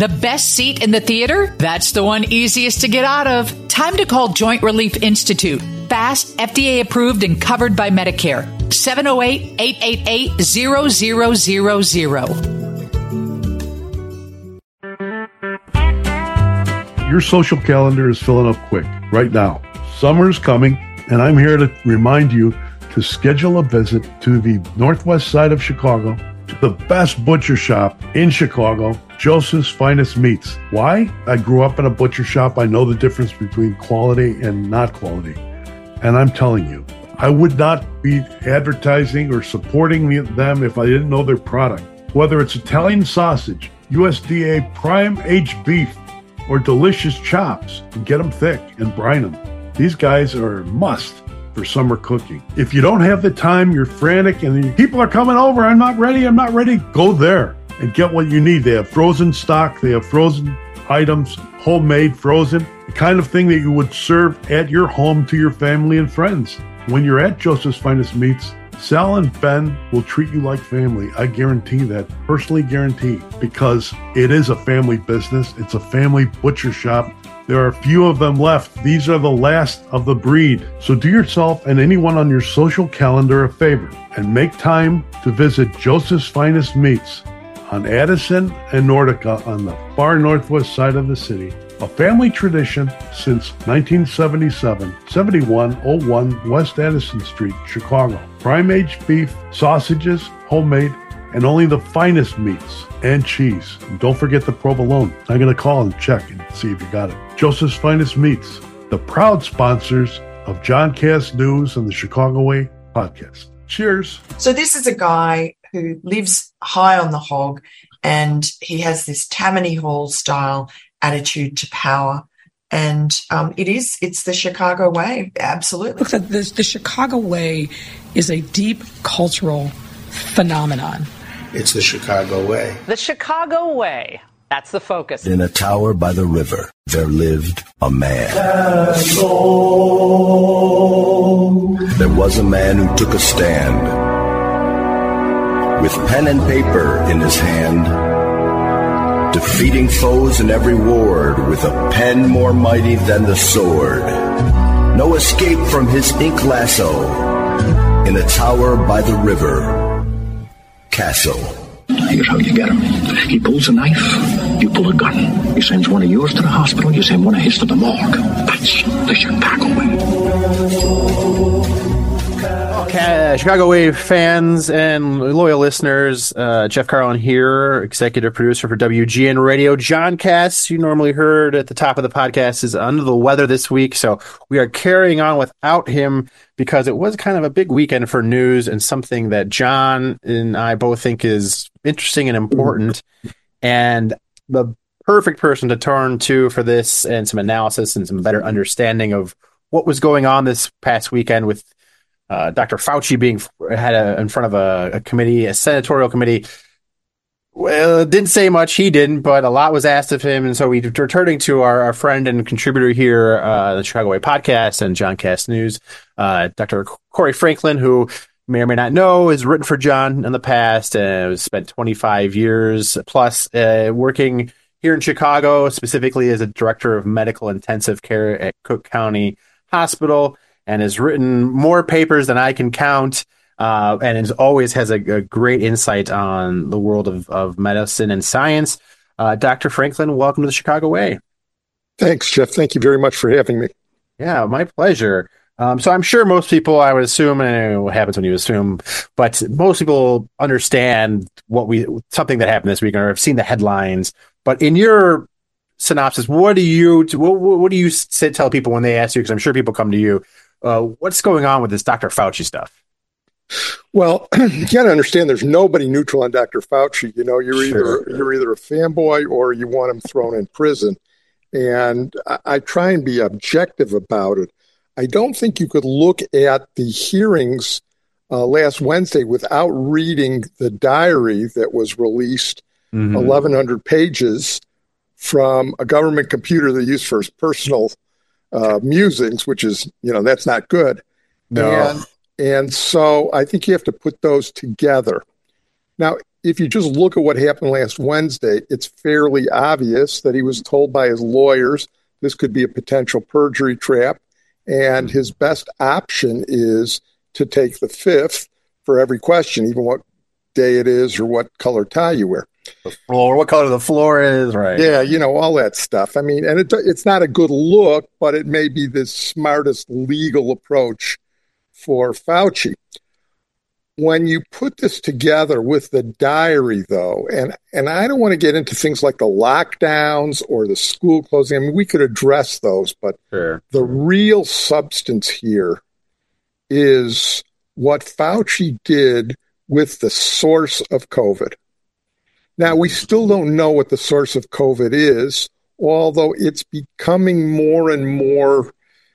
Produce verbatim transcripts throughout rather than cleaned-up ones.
The best seat in the theater? That's the one easiest to get out of. Time to call Joint Relief Institute. Fast, F D A approved and covered by Medicare. seven oh eight, eight eight eight, zero zero zero zero. Your social calendar is filling up quick right now. Summer's coming, and I'm here to remind you to schedule a visit to the northwest side of Chicago, to the best butcher shop in Chicago, Joseph's Finest Meats. Why? I grew up in a butcher shop. I know the difference between quality and not quality. And I'm telling you, I would not be advertising or supporting them if I didn't know their product. Whether it's Italian sausage, U S D A prime aged beef, or delicious chops, and get them thick and brine them. These guys are a must for summer cooking. If you don't have the time, you're frantic, and people are coming over, I'm not ready, I'm not ready, go there and get what you need. They have frozen stock, they have frozen items, homemade, frozen, the kind of thing that you would serve at your home to your family and friends. When you're at Joseph's Finest Meats, Sal and Ben will treat you like family. I guarantee that, personally guarantee, because it is a family business. It's a family butcher shop. There are a few of them left. These are the last of the breed. So do yourself and anyone on your social calendar a favor and make time to visit Joseph's Finest Meats on Addison and Nordica on the far northwest side of the city. A family tradition since nineteen seventy-seven, seventy-one oh one West Addison Street, Chicago. Prime aged beef, sausages, homemade, and only the finest meats and cheese. And don't forget the provolone. I'm going to call and check and see if you got it. Joseph's Finest Meats, the proud sponsors of John Cass News and the Chicago Way podcast. Cheers. So this is a guy who lives high on the hog, and he has this Tammany Hall style attitude to power. And um, it is, it's the Chicago way, absolutely. Look, the, the, the Chicago way is a deep cultural phenomenon. It's the Chicago way. The Chicago way. That's the focus. In a tower by the river, there lived a man. There was a man who took a stand. With pen and paper in his hand, defeating foes in every ward with a pen more mighty than the sword. No escape from his ink lasso in a tower by the river, Castle. Here's how you get him. He pulls a knife, you pull a gun. He sends one of yours to the hospital, you send one of his to the morgue. That's the Chicago way. Okay, Chicago Wave fans and loyal listeners, uh, Jeff Carlin here, executive producer for W G N Radio. John Cass, you normally heard at the top of the podcast, is under the weather this week, so we are carrying on without him because it was kind of a big weekend for news and something that John and I both think is interesting and important, and the perfect person to turn to for this and some analysis and some better understanding of what was going on this past weekend with Uh, Doctor Fauci being had a, in front of a, a committee, a senatorial committee. Well, didn't say much. He didn't, but a lot was asked of him. And so we we're turning to our, our friend and contributor here, uh, the Chicago Way podcast and John Cass News, uh, Doctor Corey Franklin, who may or may not know has written for John in the past and uh, spent twenty-five years plus uh, working here in Chicago, specifically as a director of medical intensive care at Cook County Hospital, and has written more papers than I can count, uh, and is always has a, a great insight on the world of, of medicine and science. Uh, Doctor Franklin, welcome to the Chicago Way. Thanks, Jeff. Thank you very much for having me. Yeah, my pleasure. Um, so I'm sure most people, I would assume, and I don't know what happens when you assume, but most people understand what we something that happened this week or have seen the headlines. But in your synopsis, what do you what, what do you say, tell people when they ask you? Because I'm sure people come to you. Uh, what's going on with this Doctor Fauci stuff? Well, you got to understand there's nobody neutral on Doctor Fauci. You know, you're Sure. either you're either a fanboy or you want him thrown in prison. And I, I try and be objective about it. I don't think you could look at the hearings uh, last Wednesday without reading the diary that was released, mm-hmm. eleven hundred pages from a government computer they used for his personal Uh, musings, which is, you know, that's not good. No. And, and so I think you have to put those together. Now, if you just look at what happened last Wednesday, it's fairly obvious that he was told by his lawyers this could be a potential perjury trap, and his best option is to take the fifth for every question, even what day it is or what color tie you wear. The floor, what color the floor is, right? Yeah, you know, all that stuff. I mean, and it, it's not a good look, but it may be the smartest legal approach for Fauci. When you put this together with the diary, though, and, and I don't want to get into things like the lockdowns or the school closing. I mean, we could address those, but sure. The real substance here is what Fauci did with the source of COVID. Now, we still don't know what the source of COVID is, although it's becoming more and more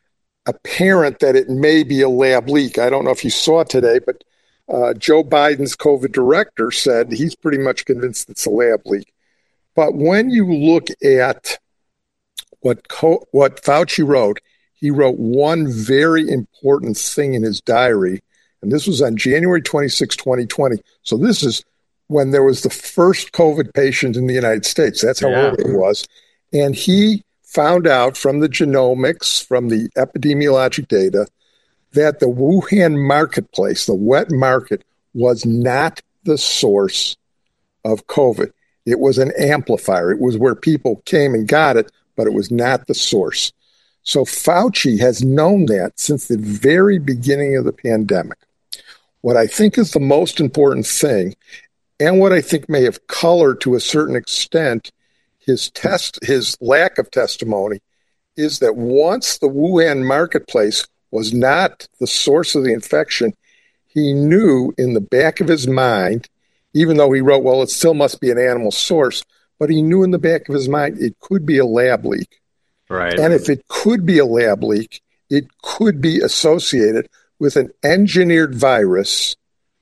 apparent that it may be a lab leak. I don't know if you saw today, but Uh, Joe Biden's COVID director said he's pretty much convinced it's a lab leak. But when you look at what Co- what Fauci wrote, he wrote one very important thing in his diary, and this was on January twenty-sixth, twenty twenty. So this is when there was the first COVID patient in the United States. That's how Yeah. early it was. And he found out from the genomics, from the epidemiologic data, that the Wuhan marketplace, the wet market, was not the source of COVID. It was an amplifier. It was where people came and got it, but it was not the source. So Fauci has known that since the very beginning of the pandemic. What I think is the most important thing, and what I think may have colored to a certain extent his test, his lack of testimony, is that once the Wuhan marketplace was not the source of the infection, he knew in the back of his mind, even though he wrote, well, it still must be an animal source, but he knew in the back of his mind it could be a lab leak. Right. And if it could be a lab leak, it could be associated with an engineered virus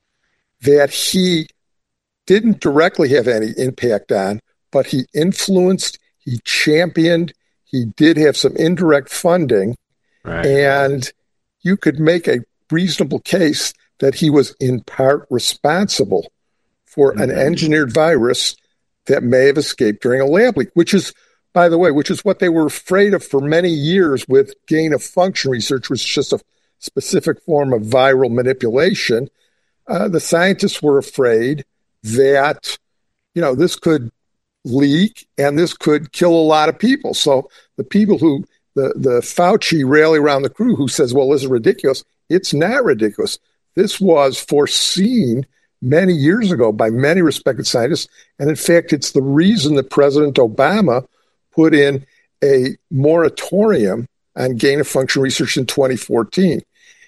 that he didn't directly have any impact on, but he influenced, he championed, he did have some indirect funding, right. And you could make a reasonable case that he was in part responsible for mm-hmm. an engineered virus that may have escaped during a lab leak, which is, by the way, which is what they were afraid of for many years with gain of function research, which is just a specific form of viral manipulation. Uh, the scientists were afraid that, you know, this could leak and this could kill a lot of people. So the people who The, the Fauci rally around the crew who says, well, this is ridiculous. It's not ridiculous. This was foreseen many years ago by many respected scientists. And in fact, it's the reason that President Obama put in a moratorium on gain of function research in twenty fourteen.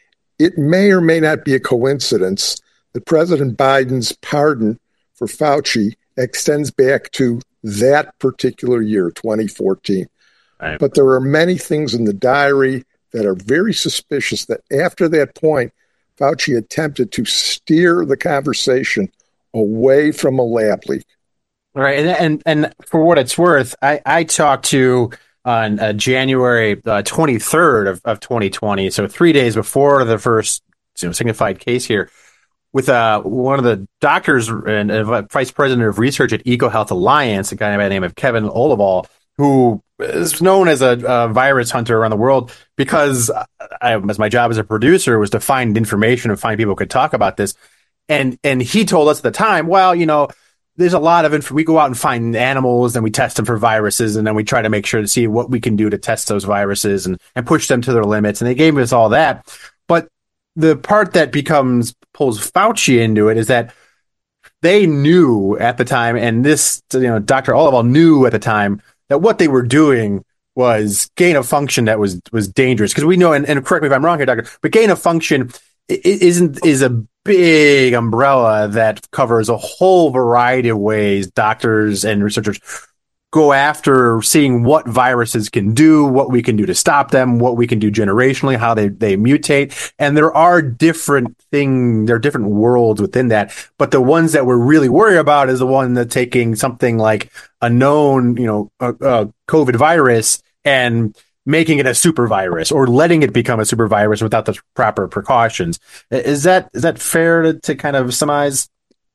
It may or may not be a coincidence that President Biden's pardon for Fauci extends back to that particular year, twenty fourteen. Right. But there are many things in the diary that are very suspicious that after that point, Fauci attempted to steer the conversation away from a lab leak. Right. And and, and for what it's worth, I, I talked to on uh, January uh, twenty-third of, of twenty twenty, so three days before the first you know, signified case here, with uh, one of the doctors and uh, vice president of research at EcoHealth Alliance, a guy by the name of Kevin Olival, who is known as a, a virus hunter around the world because I, as my job as a producer was to find information and find people who could talk about this. And and he told us at the time, well, you know, there's a lot of info. We go out and find animals and we test them for viruses. And then we try to make sure to see what we can do to test those viruses and, and push them to their limits. And they gave us all that. But the part that becomes pulls Fauci into it is that they knew at the time, and this, you know, Doctor Olival knew at the time that what they were doing was gain of function that was was dangerous. Because we know, and, and correct me if I'm wrong here, Doctor, but gain of function isn't is a big umbrella that covers a whole variety of ways doctors and researchers go after seeing what viruses can do, what we can do to stop them, what we can do generationally, how they, they mutate. And there are different things, there are different worlds within that. But the ones that we're really worried about is the one that taking something like a known, you know, a, a COVID virus and making it a super virus or letting it become a super virus without the proper precautions. Is that, is that fair to, to kind of surmise?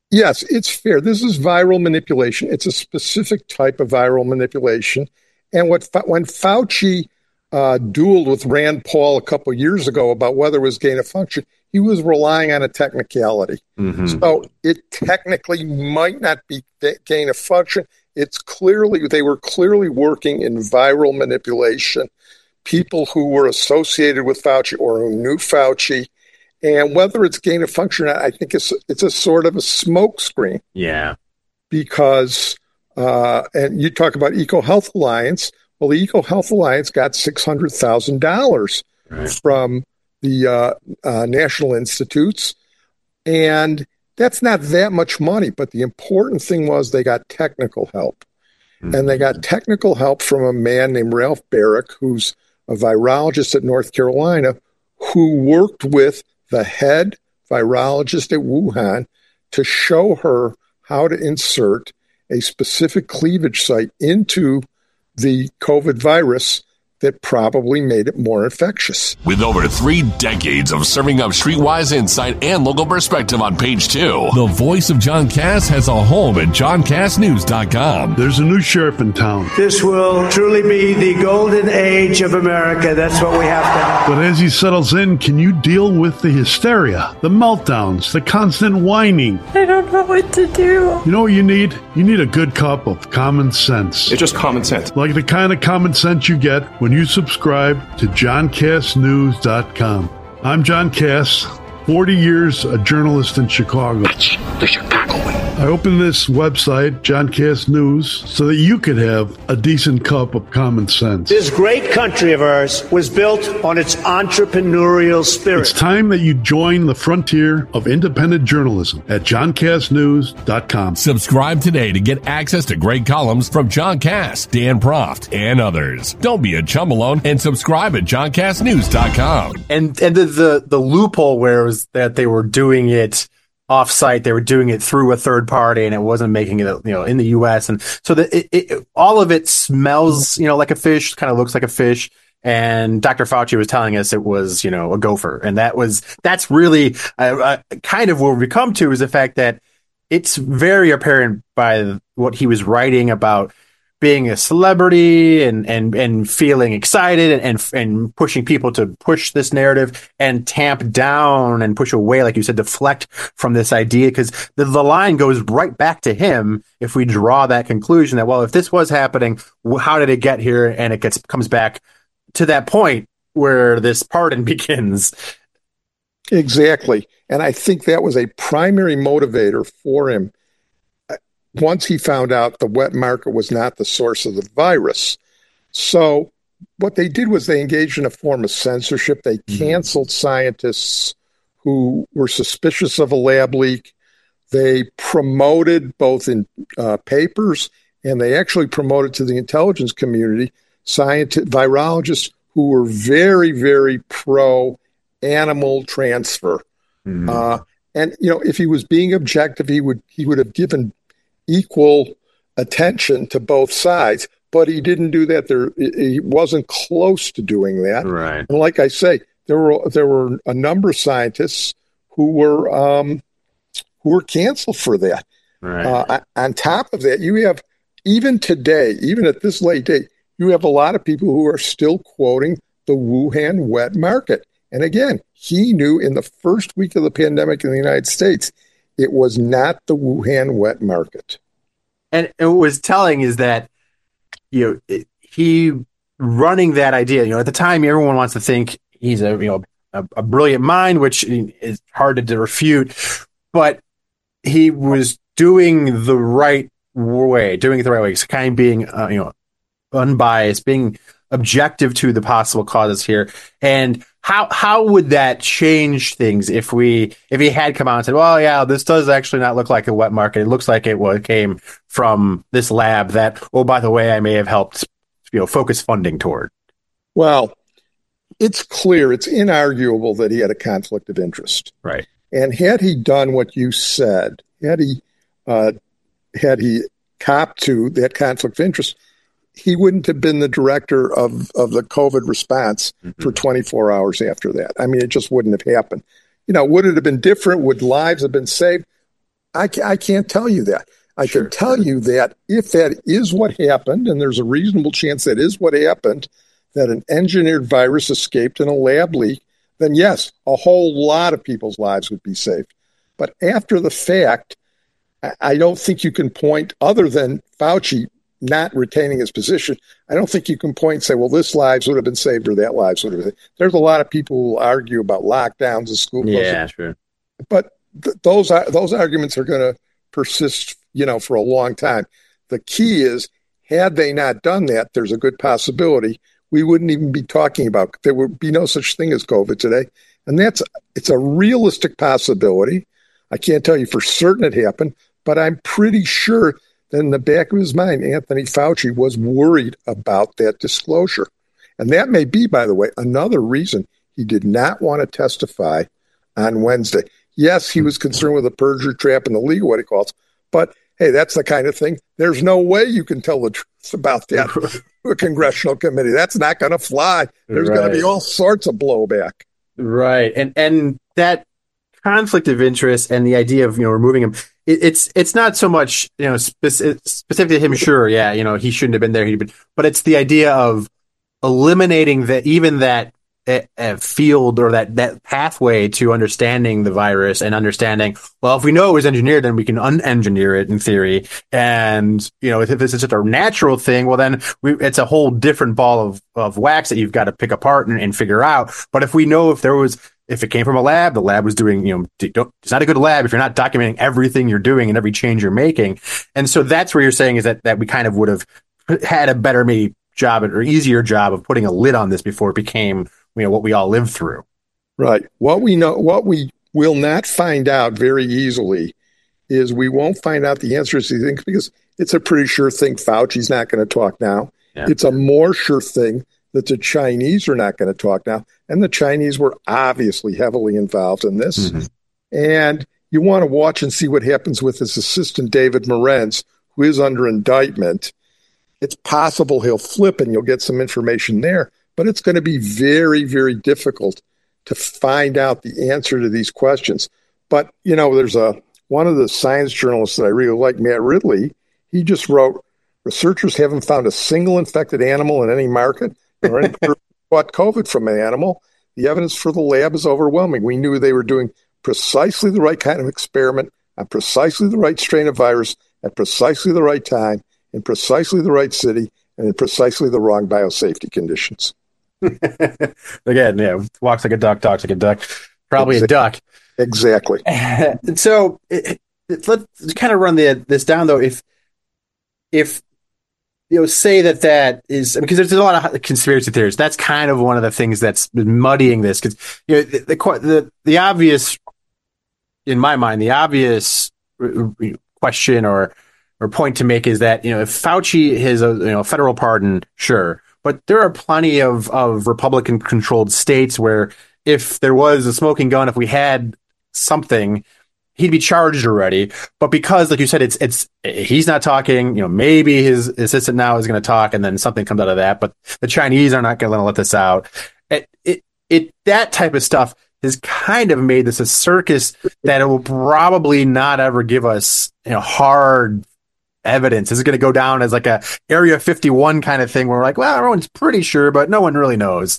Yes, it's fair. This is viral manipulation. It's a specific type of viral manipulation. And what when Fauci uh, dueled with Rand Paul a couple of years ago about whether it was gain of function, he was relying on a technicality. Mm-hmm. So it technically might not be gain of function. It's clearly, they were clearly working in viral manipulation. People who were associated with Fauci or who knew Fauci. And whether it's gain of function or not, I think it's it's a sort of a smokescreen. Yeah. Because, uh, and you talk about EcoHealth Alliance. Well, the EcoHealth Alliance got six hundred thousand dollars right. from the uh, uh, National Institutes. And that's not that much money. But the important thing was they got technical help. Mm-hmm. And they got technical help from a man named Ralph Barrick, who's a virologist at North Carolina, who worked with the head virologist at Wuhan to show her how to insert a specific cleavage site into the COVID virus that probably made it more infectious. With over three decades of serving up streetwise insight and local perspective on Page Two, the voice of John Cass has a home at john cass news dot com. There's a new sheriff in town. This will truly be the golden age of America. That's what we have to have. But as he settles in, can you deal with the hysteria, the meltdowns, the constant whining? I don't know what to do. You know what you need? You need a good cup of common sense. It's just common sense. Like the kind of common sense you get when you subscribe to john cass news dot com. I'm John Cass, forty years a journalist in Chicago. That's the Chicago way. I opened this website, John Cass News, so that you could have a decent cup of common sense. This great country of ours was built on its entrepreneurial spirit. It's time that you join the frontier of independent journalism at john cass news dot com. Subscribe today to get access to great columns from John Cass, Dan Proft, and others. Don't be a chum alone and subscribe at john cass news dot com. And and the, the, the loophole where it was that they were doing it off-site, they were doing it through a third party, and it wasn't making it, you know, in the U S. And so that it, it, all of it smells, you know, like a fish, kind of looks like a fish. And Doctor Fauci was telling us it was, you know, a gopher. And that was, that's really uh, uh, kind of where we come to, is the fact that it's very apparent by what he was writing about being a celebrity and, and, and feeling excited and, and, and pushing people to push this narrative and tamp down and push away, like you said, deflect from this idea. Because the, the line goes right back to him if we draw that conclusion that, well, if this was happening, how did it get here? And it gets comes back to that point where this pardon begins. Exactly. And I think that was a primary motivator for him. Once he found out the wet market was not the source of the virus. So what they did was they engaged in a form of censorship. They canceled scientists who were suspicious of a lab leak. They promoted both in uh, papers, and they actually promoted to the intelligence community scientists, virologists who were very, very pro animal transfer. Mm-hmm. Uh, and, you know, if he was being objective, he would he would have given equal attention to both sides, but he didn't do that. There, he wasn't close to doing that. Right. And like I say, there were there were a number of scientists who were um, who were canceled for that. Right. Uh, on top of that, you have even today, even at this late date, you have a lot of people who are still quoting the Wuhan wet market. And again, he knew in the first week of the pandemic in the United States, it was not the Wuhan wet market. And, and what was telling is that, you know, it, he running that idea, you know, at the time, everyone wants to think he's a, you know, a, a brilliant mind, which is hard to, to refute, but he was doing the right way, doing it the right way. It's kind of being, uh, you know, unbiased, being objective to the possible causes here. And how how would that change things if we if he had come out and said, well, yeah, this does actually not look like a wet market. It looks like it was, came from this lab that, oh, by the way, I may have helped, you know, focus funding toward. Well, it's clear, it's inarguable that he had a conflict of interest. Right. And had he done what you said, had he uh, had he copped to that conflict of interest, he wouldn't have been the director of, of the COVID response mm-hmm. for twenty-four hours after that. I mean, it just wouldn't have happened. You know, would it have been different? Would lives have been saved? I, I can't tell you that. I sure. can tell you that if that is what happened, and there's a reasonable chance that is what happened, that an engineered virus escaped in a lab leak, then yes, a whole lot of people's lives would be saved. But after the fact, I don't think you can point, other than Fauci not retaining his position, I don't think you can point and say, well, this lives would have been saved or that lives would have been saved. There's a lot of people who will argue about lockdowns and school closures. Yeah, sure. But th- those are, those arguments are going to persist, you know, for a long time. The key is, had they not done that, there's a good possibility we wouldn't even be talking about. There would be no such thing as COVID today. And that's, it's a realistic possibility. I can't tell you for certain it happened, but I'm pretty sure that in the back of his mind, Anthony Fauci was worried about that disclosure. And that may be, by the way, another reason he did not want to testify on Wednesday. Yes, he was concerned with the perjury trap and the legal, what he calls, but hey, that's the kind of thing. There's no way you can tell the truth about that to a congressional committee. That's not going to fly. There's right. going to be all sorts of blowback. Right. And and that conflict of interest and the idea of, you know, removing him, it, it's it's not so much, you know, specific, specific to him. Sure. Yeah. You know, he shouldn't have been there. He'd been, but it's the idea of eliminating that, even that a, a field or that, that pathway to understanding the virus and understanding, well, if we know it was engineered, then we can unengineer it in theory. And, you know, if, if this is just a natural thing, well, then we, it's a whole different ball of, of wax that you've got to pick apart and, and figure out. But if we know if there was, if it came from a lab, the lab was doing, you know, don't, it's not a good lab if you're not documenting everything you're doing and every change you're making. And so that's where you're saying is that, that we kind of would have had a better, maybe job or easier job of putting a lid on this before it became, you know, what we all lived through. Right. What we know, what we will not find out very easily is we won't find out the answers to these things because it's a pretty sure thing Fauci's not going to talk now. Yeah. It's a more sure thing that the Chinese are not going to talk now. And the Chinese were obviously heavily involved in this. Mm-hmm. And you want to watch and see what happens with his assistant, David Morenz, who is under indictment. It's possible he'll flip and you'll get some information there. But it's going to be very, very difficult to find out the answer to these questions. But, you know, there's a one of the science journalists that I really like, Matt Ridley, he just wrote, researchers haven't found a single infected animal in any market or any caught COVID from an animal. The evidence for the lab is overwhelming. We knew they were doing precisely the right kind of experiment on precisely the right strain of virus at precisely the right time in precisely the right city and in precisely the wrong biosafety conditions. Again, yeah, walks like a duck, talks like a duck, probably exactly. a duck. Exactly. And so it, it, let's kind of run the, this down, though. If, if you know, say that that is, because there's a lot of conspiracy theories. That's kind of one of the things that's been muddying this. Because, you know, the, the the the obvious, in my mind, the obvious question or or point to make is that, you know, if Fauci has a, you know, federal pardon, sure. But there are plenty of, of Republican-controlled states where if there was a smoking gun, if we had something, he'd be charged already. But because, like you said, it's it's he's not talking, you know, maybe his assistant now is going to talk and then something comes out of that. But the Chinese are not going to let this out. It, it, it, that type of stuff has kind of made this a circus that it will probably not ever give us, you know, hard evidence. This is going to go down as like a Area fifty-one kind of thing where we're like, well, everyone's pretty sure, but no one really knows.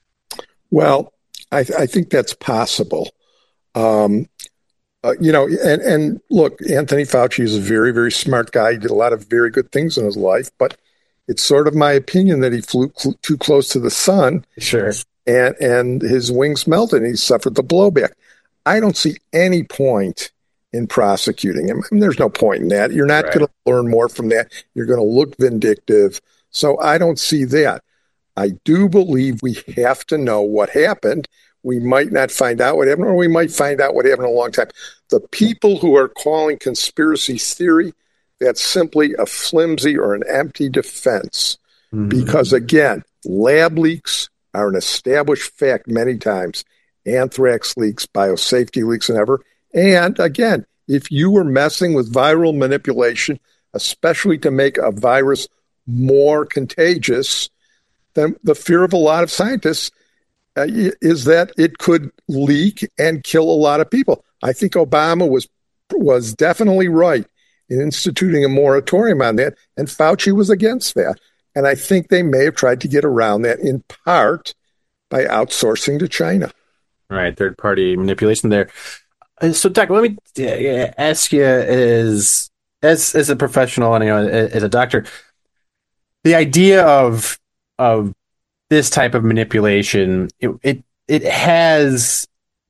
Well, I, I think that's possible. Um, uh, you know, and, and look, Anthony Fauci is a very, very smart guy. He did a lot of very good things in his life, but it's sort of my opinion that he flew cl- too close to the sun. Sure. And, and his wings melted and he suffered the blowback. I don't see any point in prosecuting him. I mean, there's no point in that. You're not right. going to learn more from that. You're going to look vindictive. So I don't see that. I do believe we have to know what happened. We might not find out what happened, or we might find out what happened in a long time. The people who are calling conspiracy theory, that's simply a flimsy or an empty defense. Mm-hmm. Because again, lab leaks are an established fact many times. Anthrax leaks, biosafety leaks, and ever. And again, if you were messing with viral manipulation, especially to make a virus more contagious, then the fear of a lot of scientists uh, is that it could leak and kill a lot of people. I think Obama was was definitely right in instituting a moratorium on that, and Fauci was against that. And I think they may have tried to get around that in part by outsourcing to China. Right, third-party manipulation there. So, Doc, let me ask you, as as as a professional and, you know, as a doctor, the idea of of this type of manipulation, it it, it has.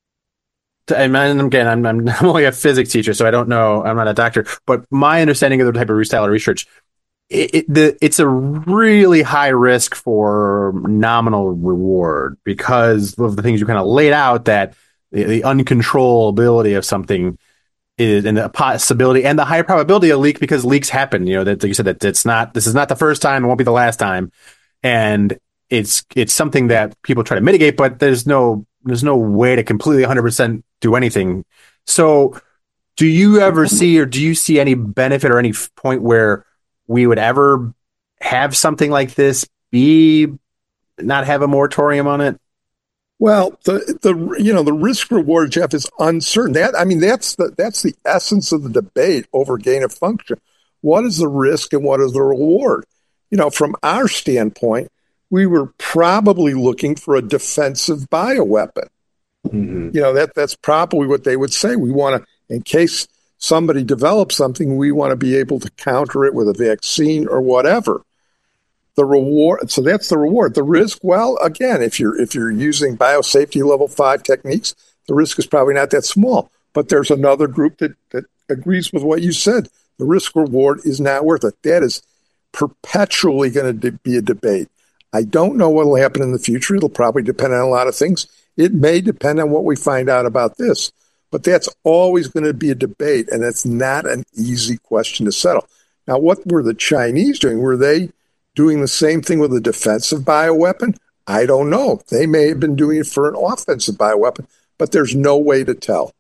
And again, I'm, I'm only a physics teacher, so I don't know. I'm not a doctor, but my understanding of the type of style of research, it, it, the, it's a really high risk for nominal reward because of the things you kind of laid out, that the, the uncontrollability of something is, and the possibility and the high probability of leak, because leaks happen. You know, that like you said, that it's not. This is not the first time. It won't be the last time, and it's it's something that people try to mitigate, but there's no. There's no way to completely one hundred percent do anything. So do you ever see, or do you see any benefit or any point where we would ever have something like this be, not have a moratorium on it? Well, the, the, you know, the risk reward, Jeff, is uncertain. That, I mean, that's the, that's the essence of the debate over gain of function. What is the risk and what is the reward? You know, from our standpoint, we were probably looking for a defensive bioweapon. Mm-hmm. You know, that that's probably what they would say. We want to, in case somebody develops something, we want to be able to counter it with a vaccine or whatever. The reward, so that's the reward. The risk, well, again, if you're if you're using biosafety level five techniques, the risk is probably not that small. But there's another group that, that agrees with what you said. The risk reward is not worth it. That is perpetually going to be a debate. I don't know what will happen in the future. It'll probably depend on a lot of things. It may depend on what we find out about this. But that's always going to be a debate, and it's not an easy question to settle. Now, what were the Chinese doing? Were they doing the same thing with a defensive bioweapon? I don't know. They may have been doing it for an offensive bioweapon, but there's no way to tell.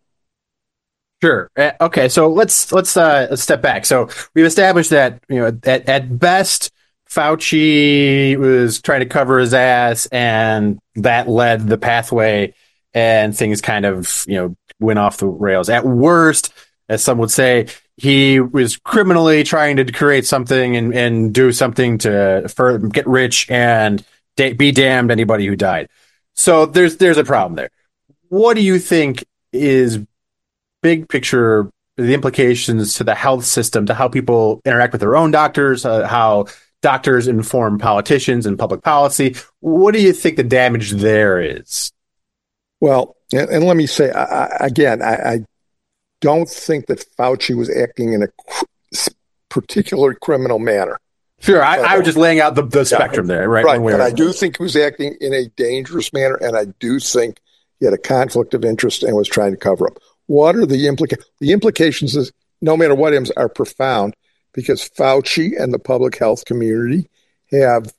Sure. Uh, okay, so let's let's uh, let's step back. So we've established that, you know, at, at best, Fauci was trying to cover his ass, and that led the pathway, and things kind of, you know, went off the rails. At worst, as some would say, he was criminally trying to create something and, and do something to for, get rich and da- be damned anybody who died. So there's there's a problem there. What do you think is big picture, the implications to the health system, to how people interact with their own doctors, uh, how doctors inform politicians and public policy? What do you think the damage there is? Well, and, and let me say, I, I, again, I, I don't think that Fauci was acting in a cr- particular criminal manner. Sure, I, I was just laying out the, the spectrum yeah, there, right? Right, but I do think he was acting in a dangerous manner, and I do think he had a conflict of interest and was trying to cover up. What are the implications? The implications, is, no matter what happens, are profound, because Fauci and the public health community have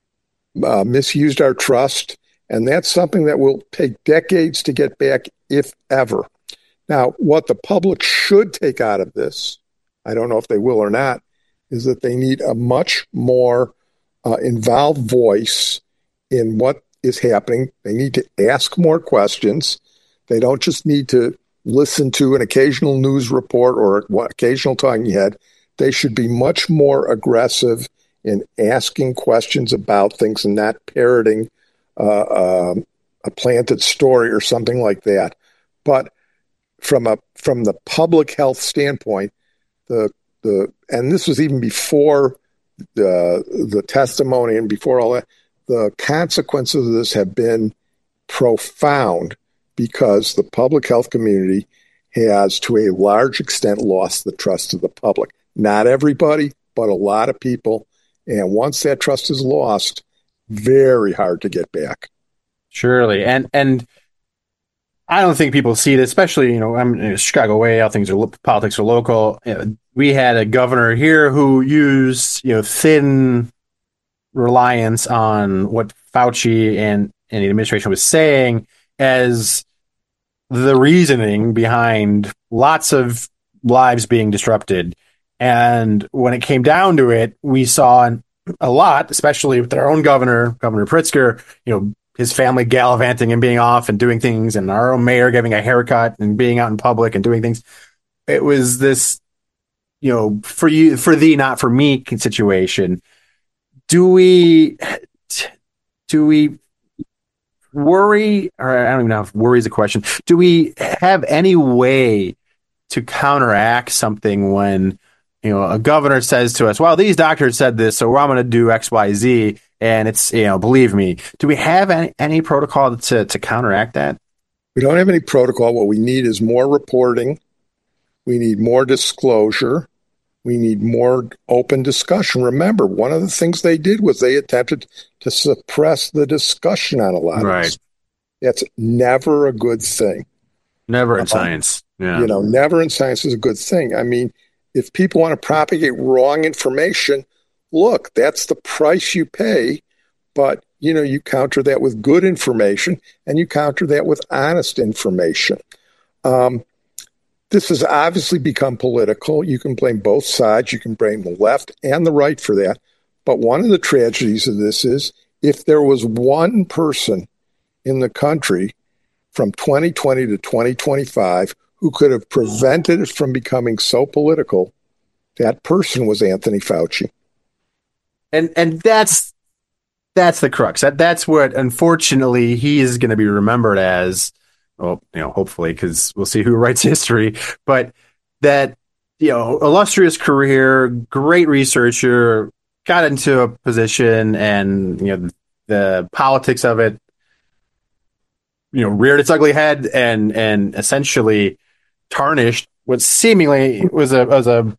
uh, misused our trust, and that's something that will take decades to get back, if ever. Now, what the public should take out of this, I don't know if they will or not, is that they need a much more uh, involved voice in what is happening. They need to ask more questions. They don't just need to listen to an occasional news report or an occasional talking head. They should be much more aggressive in asking questions about things and not parroting uh, um, a planted story or something like that. But from a from the public health standpoint, the the and this was even before the the testimony and before all that, the consequences of this have been profound, because the public health community has, to a large extent, lost the trust of the public. Not everybody, but a lot of people. And once that trust is lost, very hard to get back. Surely. And and I don't think people see it, especially, you know, I'm in Chicago way, how things are, politics are local. You know, we had a governor here who used, you know, thin reliance on what Fauci and, and the administration was saying as the reasoning behind lots of lives being disrupted. And when it came down to it, we saw a lot, especially with our own governor, Governor Pritzker, you know, his family gallivanting and being off and doing things, and our own mayor giving a haircut and being out in public and doing things. it was this, you know, for you, for thee, not for me situation. Do we, do we worry, or I don't even know if worry is a question. Do we have any way to counteract something when, you know, a governor says to us, well, these doctors said this, so I'm going to do X, Y, Z. And it's, you know, believe me, do we have any, any protocol to, to counteract that? We don't have any protocol. What we need is more reporting. We need more disclosure. We need more open discussion. Remember, one of the things they did was they attempted to suppress the discussion on a lot right. of this. That's never a good thing. Never in um, science. Yeah. You know, never in science is a good thing. I mean, if people want to propagate wrong information, look, that's the price you pay. But, you know, you counter that with good information and you counter that with honest information. Um, this has obviously become political. You can blame both sides. You can blame the left and the right for that. But one of the tragedies of this is if there was one person in the country from twenty twenty to twenty twenty-five who could have prevented it from becoming so political, that person was Anthony Fauci. And and that's that's the crux. That that's what, unfortunately, he is going to be remembered as. Well, you know, hopefully, because we'll see who writes history. But that, you know, illustrious career, great researcher, got into a position, and you know, the politics of it, you know, reared its ugly head, and and essentially tarnished what seemingly was a was a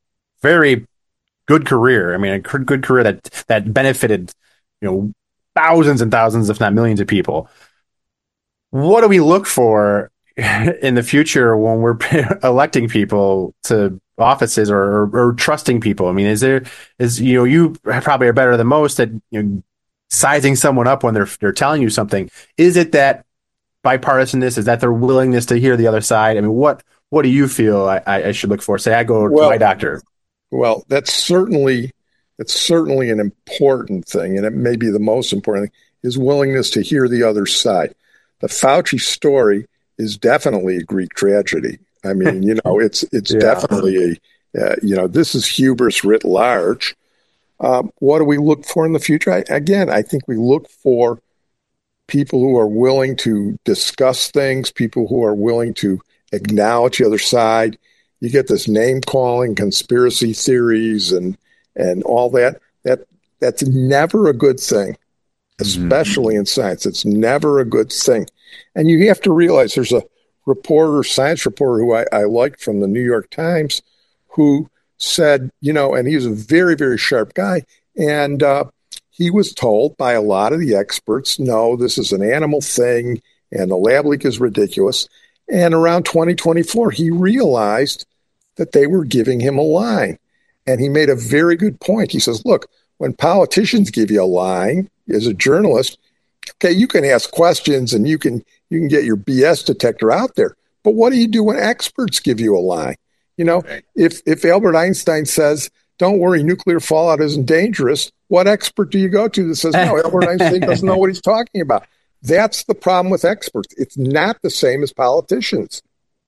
very good career. I mean, a good career that that benefited, you know, thousands and thousands, if not millions of people. What do we look for in the future when we're electing people to offices, or, or, or trusting people? I mean, is there is you know you probably are better than most at, you know, sizing someone up when they're they're telling you something. Is it that bipartisanness? Is that their willingness to hear the other side? I mean, what what do you feel I, I should look for? Say I go well, to my doctor. Well, that's certainly that's certainly an important thing, and it may be the most important thing, is willingness to hear the other side. The Fauci story is definitely a Greek tragedy. I mean, you know, it's it's yeah. definitely a, uh, you know, this is hubris writ large. Um, what do we look for in the future? I, again, I think we look for people who are willing to discuss things, people who are willing to acknowledge the other side. You get this name calling, conspiracy theories, and and all that. That that's never a good thing. Especially in science. It's never a good thing. And you have to realize there's a reporter, science reporter who I, I liked from the New York Times, who said, you know, and he was a very, very sharp guy. And uh, he was told by a lot of the experts, no, this is an animal thing and the lab leak is ridiculous. And around twenty twenty-four, he realized that they were giving him a line. And he made a very good point. He says, look, when politicians give you a line, as a journalist, okay, you can ask questions and you can you can get your B S detector out there. But what do you do when experts give you a line? You know, okay. if if Albert Einstein says, "Don't worry, nuclear fallout isn't dangerous," what expert do you go to that says, "No, Albert Einstein doesn't know what he's talking about"? That's the problem with experts. It's not the same as politicians.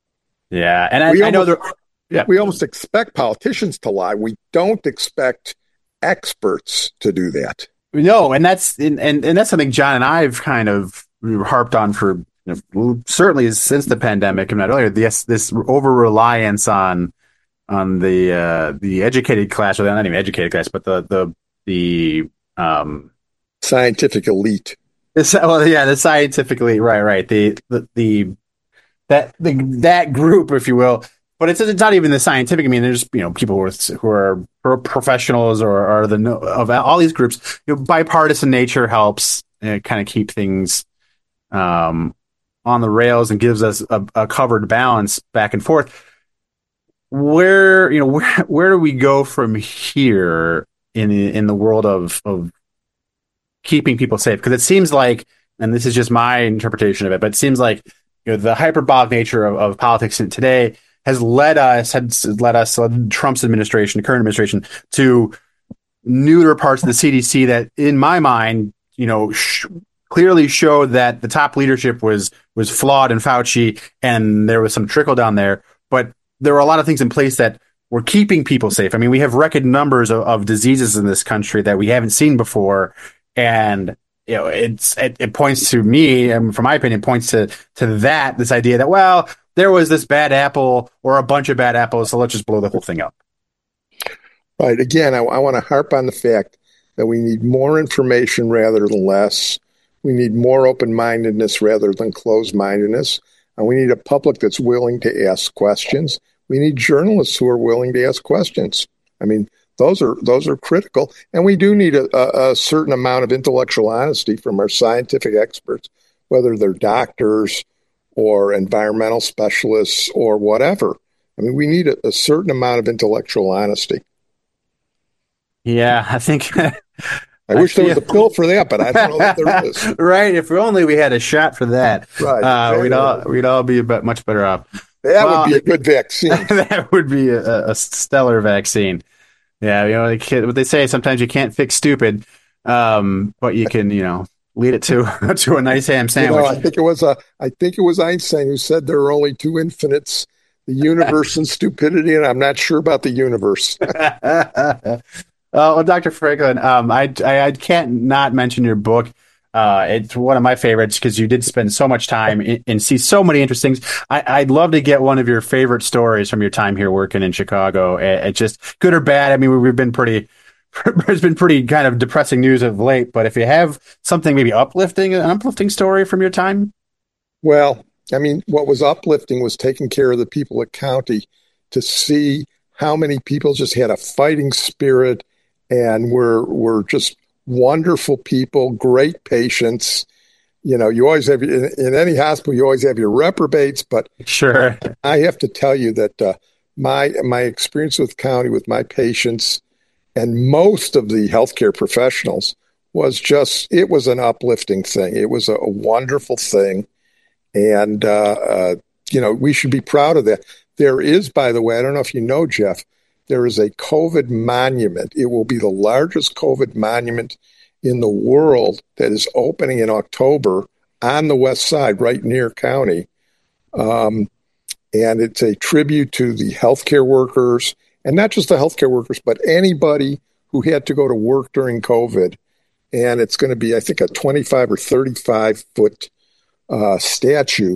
Yeah, and I, we I almost, know that yeah. we almost expect politicians to lie. We don't expect experts to do that. No, and that's and, and, and that's something John and I've kind of harped on for, you know, certainly since the pandemic, if not earlier. This this over reliance on on the uh, the educated class, or not even educated class, but the the the um, scientific elite. It's, well, yeah, the scientific elite, right, right. The the, the that the, that group, if you will. But it's it's not even the scientific. I mean, there's, you know, people who are who are professionals, or are the of all these groups. You know, bipartisan nature helps uh, kind of keep things um, on the rails and gives us a, a covered balance back and forth. Where you know where where do we go from here in in the world of of keeping people safe? Because it seems like, and this is just my interpretation of it, but it seems like, you know, the hyperbolic nature of, of politics today has led us, has led us, led Trump's administration, the current administration, to neuter parts of the C D C that, in my mind, you know, sh- clearly showed that the top leadership was was flawed in Fauci, and there was some trickle down there. But there were a lot of things in place that were keeping people safe. I mean, we have record numbers of, of diseases in this country that we haven't seen before. And, you know, it's, it, it points to me, and from my opinion, points to, to that, this idea that, well, there was this bad apple or a bunch of bad apples, so let's just blow the whole thing up. Right. Again, I, I want to harp on the fact that we need more information rather than less. We need more open-mindedness rather than closed-mindedness. And we need a public that's willing to ask questions. We need journalists who are willing to ask questions. I mean, those are those are critical. And we do need a, a, a certain amount of intellectual honesty from our scientific experts, whether they're doctors or environmental specialists or whatever. I mean, we need a, a certain amount of intellectual honesty. Yeah, I think... I wish there was a pill for that, but I don't know that there is. Right. If only we had a shot for that, right? Uh, we'd all we'd all be a bit much better off. That well, would be a good vaccine. That would be a, a stellar vaccine. Yeah, you know, like what they say, sometimes you can't fix stupid, um, but you can, you know, lead it to to a nice ham sandwich. You know, I think it was a, I think it was Einstein who said there are only two infinites: the universe and stupidity. And I'm not sure about the universe. Uh, well, Doctor Franklin, um, I, I, I can't not mention your book. Uh, it's one of my favorites because you did spend so much time in, and see so many interesting things. I, I'd love to get one of your favorite stories from your time here working in Chicago. It, it just good or bad. I mean, we've been pretty, there's been pretty kind of depressing news of late, but if you have something maybe uplifting, an uplifting story from your time. Well, I mean, what was uplifting was taking care of the people at County, to see how many people just had a fighting spirit and were were just wonderful people, great patients. You know, you always have, in, in any hospital, you always have your reprobates, but sure, I have to tell you that uh, my my experience with County, with my patients, and most of the healthcare professionals was just, it was an uplifting thing. It was a, a wonderful thing. And, uh, uh, you know, we should be proud of that. There is, by the way, I don't know if you know, Jeff, there is a COVID monument. It will be the largest COVID monument in the world that is opening in October on the west side, right near County. Um, and it's a tribute to the healthcare workers, and not just the healthcare workers, but anybody who had to go to work during COVID. And it's going to be, I think, a twenty-five or thirty-five foot uh, statue.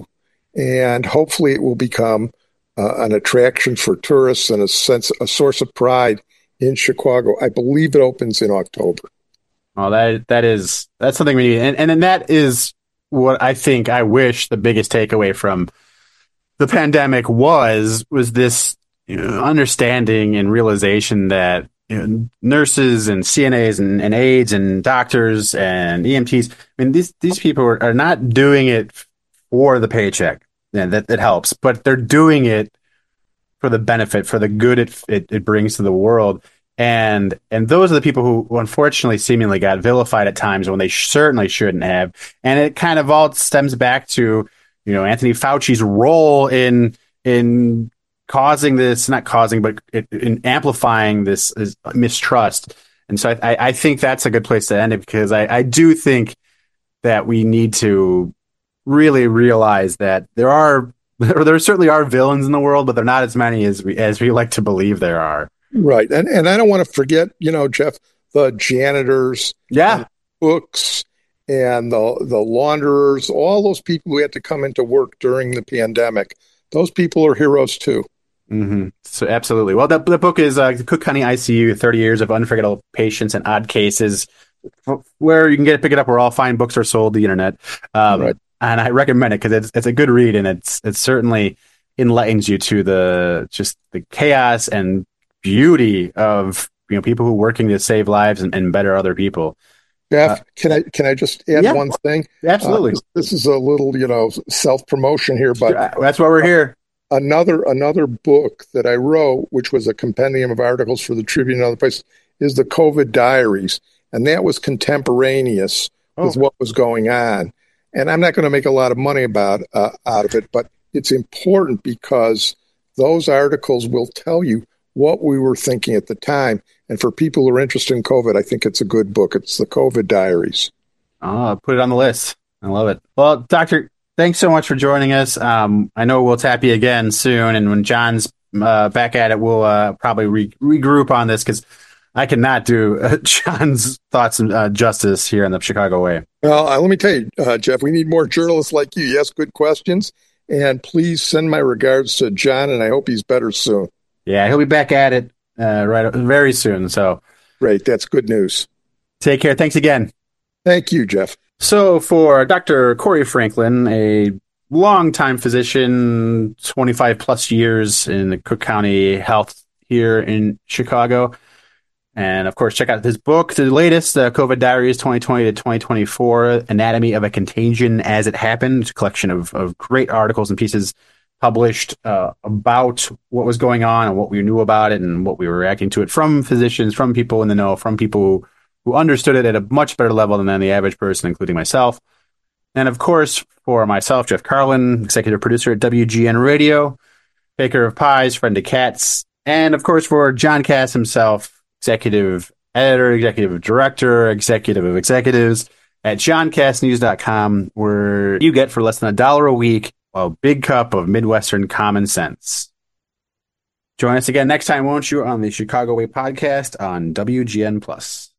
And hopefully it will become uh, an attraction for tourists and a sense, a source of pride in Chicago. I believe it opens in October. Oh, that that is that's something we need, and and, and that is what I think. I wish the biggest takeaway from the pandemic was was this, you know, understanding and realization that, you know, nurses and C N As and, and aides and doctors and E M Ts, I mean, these these people are, are not doing it for the paycheck. Yeah, that that helps, but they're doing it for the benefit, for the good it it, it brings to the world. And and those are the people who, who unfortunately seemingly got vilified at times when they certainly shouldn't have. And it kind of all stems back to, you know, Anthony Fauci's role in in causing this, not causing, but in amplifying this, this mistrust. And so I, I think that's a good place to end it, because I, I do think that we need to really realize that there are there certainly are villains in the world, but they're not as many as we as we like to believe there are. Right. And and I don't want to forget, you know, Jeff, the janitors, yeah, and cooks, and the the launderers, all those people who had to come into work during the pandemic. Those people are heroes too. Mm-hmm. So absolutely. Well, the, the book is uh, the Cook County I C U, thirty years of Unforgettable Patients and Odd Cases, where you can get pick it up where all fine books are sold, the internet. Um, right. And I recommend it because it's it's a good read, and it's it certainly enlightens you to the just the chaos and beauty of, you know, people who are working to save lives and, and better other people. Jeff, uh, can I can I just add yeah, one thing? Absolutely. Uh, this is a little, you know, self promotion here, but that's why we're here. Another another book that I wrote, which was a compendium of articles for the Tribune and other places, is the COVID Diaries, and that was contemporaneous oh. with what was going on. And I'm not going to make a lot of money about uh, out of it, but it's important because those articles will tell you what we were thinking at the time. And for people who are interested in COVID, I think it's a good book. It's the COVID Diaries. Oh, I'll put it on the list. I love it. Well, Doctor, thanks so much for joining us. Um, I know we'll tap you again soon. And when John's uh, back at it, we'll uh, probably re- regroup on this because I cannot do uh, John's thoughts and uh, justice here in the Chicago way. Well, uh, let me tell you, uh, Jeff, we need more journalists like you. You ask good questions, and please send my regards to John, and I hope he's better soon. Yeah, he'll be back at it uh, right very soon. So, great, that's good news. Take care. Thanks again. Thank you, Jeff. So, for Doctor Corey Franklin, a longtime physician, twenty-five plus years in the Cook County Health here in Chicago. And of course, check out his book, the latest, uh, COVID Diaries twenty twenty to twenty twenty-four, Anatomy of a Contagion as It Happened. It's a collection of, of great articles and pieces published uh, about what was going on and what we knew about it and what we were reacting to it from physicians, from people in the know, from people who, who understood it at a much better level than the average person, including myself. And of course, for myself, Jeff Carlin, executive producer at W G N Radio, baker of pies, friend of cats, and of course for John Cass himself, executive editor, executive director, executive of executives at john cass news dot com, where you get for less than a dollar a week a big cup of Midwestern common sense. Join us again next time, won't you, on the Chicago Way podcast on W G N Plus.